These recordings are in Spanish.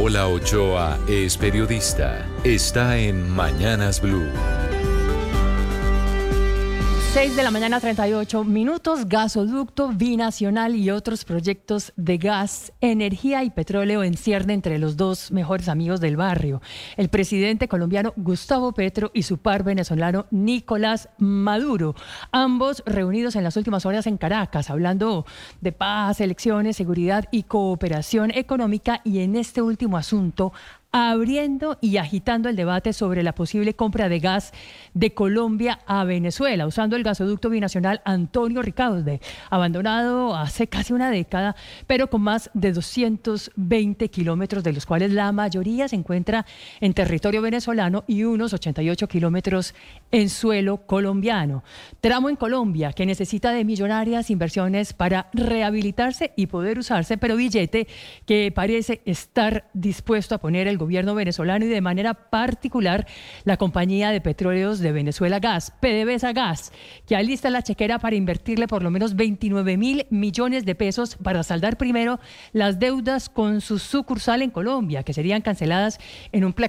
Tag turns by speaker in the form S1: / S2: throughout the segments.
S1: Paola Ochoa es periodista. Está en Mañanas Blue.
S2: 6:38 a.m, gasoducto binacional y otros proyectos de gas, energía y petróleo en cierne entre los dos mejores amigos del barrio, el presidente colombiano Gustavo Petro y su par venezolano Nicolás Maduro, ambos reunidos en las últimas horas en Caracas, hablando de paz, elecciones, seguridad y cooperación económica, y en este último asunto abriendo y agitando el debate sobre la posible compra de gas de Colombia a Venezuela, usando el gasoducto binacional Antonio Ricaurte, abandonado hace casi una década, pero con más de 220 kilómetros, de los cuales la mayoría se encuentra en territorio venezolano y unos 88 kilómetros en suelo colombiano. Tramo en Colombia que necesita de millonarias inversiones para rehabilitarse y poder usarse, pero billete que parece estar dispuesto a poner el gobierno venezolano y de manera particular la compañía de petróleos de Venezuela Gas, PDVSA Gas, que alista la chequera para invertirle por lo menos 29.000 millones de pesos para saldar primero las deudas con su sucursal en Colombia, que serían canceladas en un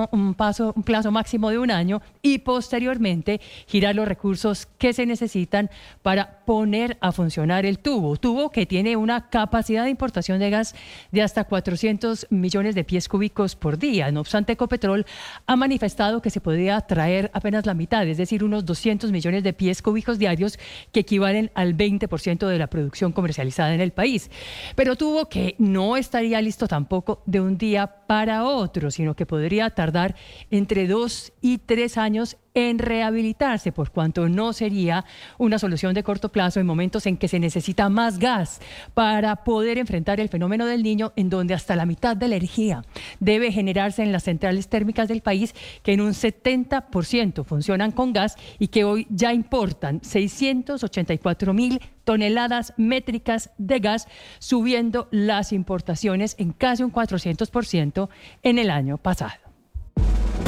S2: plazo máximo de un año, y posteriormente girar los recursos que se necesitan para poner a funcionar el tubo que tiene una capacidad de importación de gas de hasta 400 millones de pies cúbicos por día. No obstante, Ecopetrol ha manifestado que se podría traer apenas la mitad, es decir, unos 200 millones de pies cúbicos diarios, que equivalen al 20% de la producción comercializada en el país. Pero tubo que no estaría listo tampoco de un día para otro, sino que podría tardar entre 2 y 3 años en rehabilitarse, por cuanto no sería una solución de corto plazo en momentos en que se necesita más gas para poder enfrentar el fenómeno del Niño, en donde hasta la mitad de la energía debe generarse en las centrales térmicas del país, que en un 70% funcionan con gas y que hoy ya importan 684.000 toneladas métricas de gas, subiendo las importaciones en casi un 400% en el año pasado.